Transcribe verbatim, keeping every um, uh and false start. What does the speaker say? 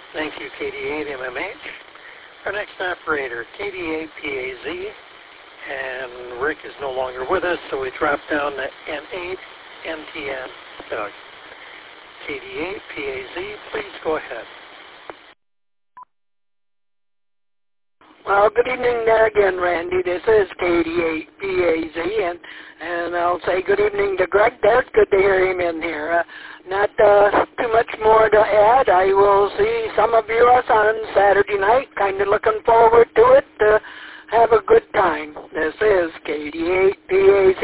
Thank you, K D eight M M H. Our next operator, K D eight P A Z, and Rick is no longer with us, so we drop down to N eight N T N Doug. K D eight P A Z, please go ahead. Well, good evening there again, Randy. This is K D eight P A Z, and, and I'll say good evening to Greg there. It's good to hear him in here. Uh, not uh, too much more to add. I will see some of you us on Saturday night. Kind of looking forward to it. Uh, have a good time. This is K D eight P A